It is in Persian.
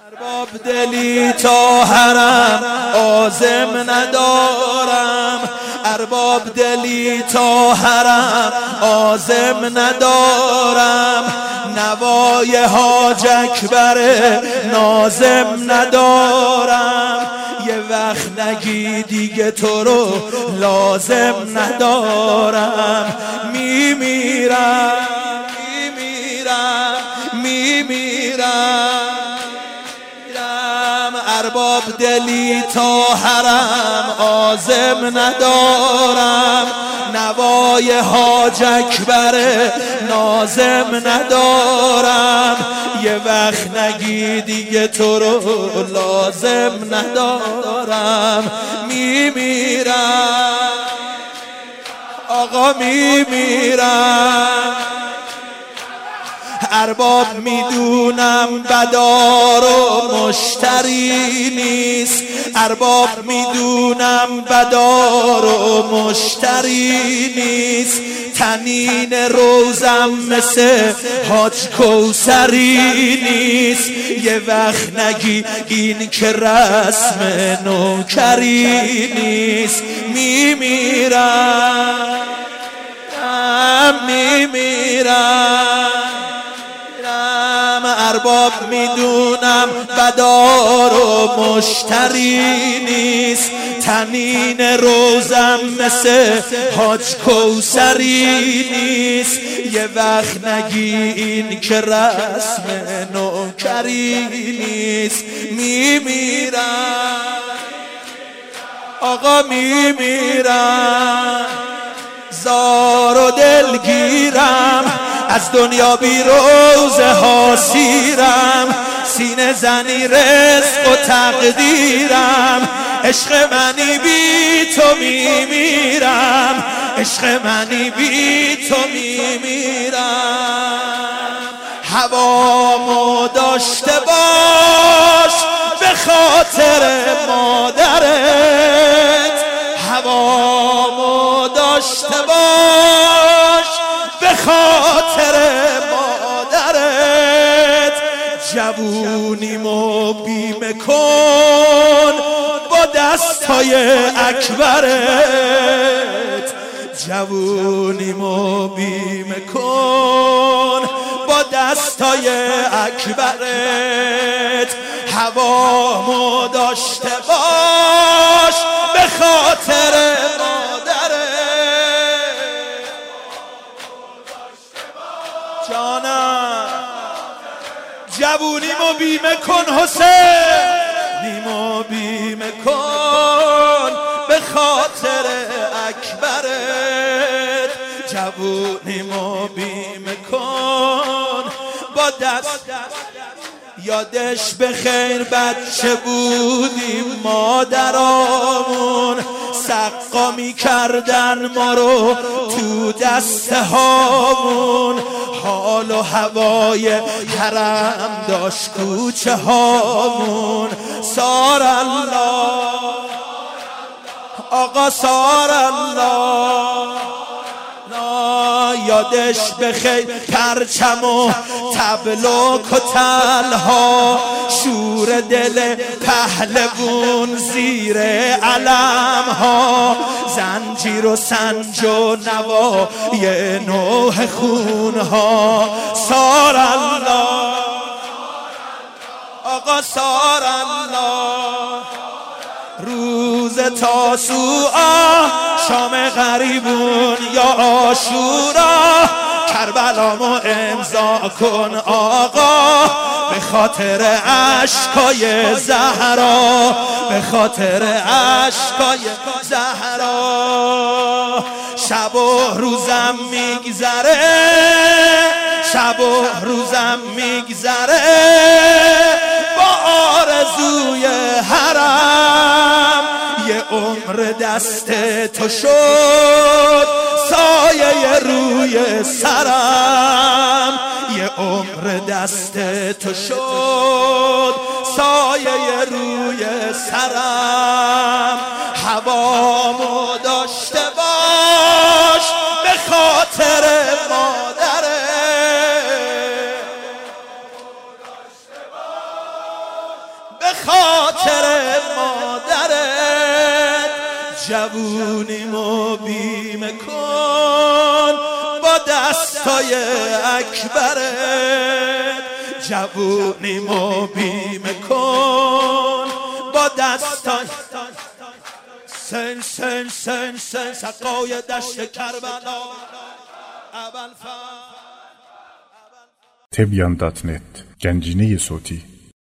ارباب دلی تا حرم عازم ندارم، ارباب دلی تا حرم عازم ندارم، نوای حاج اکبر نازم ندارم، یه وقت نگی دیگه تو رو لازم ندارم، میمیرم میمیرم میمیرم. ارباب دلی تا حرم عازم ندارم، نوای حاج اکبر نازم ندارم، یه وقت نگی دیگه تو رو لازم ندارم، میمیرم آقا میمیرم. ارباب میدونم بدار و مشتری نیست، ارباب میدونم بدار و مشتری نیست، تنین روزم مثل حاج کوثری نیست، یه وقت نگی این که رسم نوکری نیست، میمیرم میمیرم. ارباب میدونم بدار و مشتری نیست، تنین روزم مثل حاج کوثری نیست، یه وقت نگی این که رسم نوکری نیست، میمیرم آقا میمیرم. زار و دلگیرم از دنیا بی روزه ها سیرم، سینه زنی رزق و تقدیرم، عشق منی بی تو میمیرم، عشق منی بی تو میمیرم. هوامو داشته باش به خاطر مادرت، هوامو داشته باش به خاطر مادرت، جوونیمو بیمه کن با دستای اکبرت، جوونیمو بیمه کن با دستای اکبرت، هوامو داشته باش به خاطر جانم، جوونیمو بیمه کن حسینیمو بیمه کن به خاطر اکبرت، جوونیمو بیمه کن با دست. یادش بخیر بچه بودیم مادرامون، سقا میکردن ما رو تو دسته هامون، حال و هوای حرم داشت کوچه هامون، سار الله آقا سار الله. یادش بخیر پرچم و تبلوک و تلها، شور دل پهلوون زیر علم ها، زنجیر و سنج و نوای نوح خون ها، سار الله آقا سار الله. روز تاسوعا شام غریبون یا عاشورا، کربلامو امضا کن آقا به خاطر اشکای زهرا، به خاطر اشکای زهرا. شب و روزم میگذره، شب و روزم میگذره با آرزوی حرم، یه عمر دست تو شد سایه روی سرم، یه عمر دست تو شد سایه روی سرم، هوامو داشته باش به خاطر مادرت، به خاطر مادرت، جوونیمو بیمه کن با دستای اکبرت، جوونیمو بیمه کن با دستای سن سن سن سن سقای دشت کربلا. Tebyan.net Gənciniyi Soti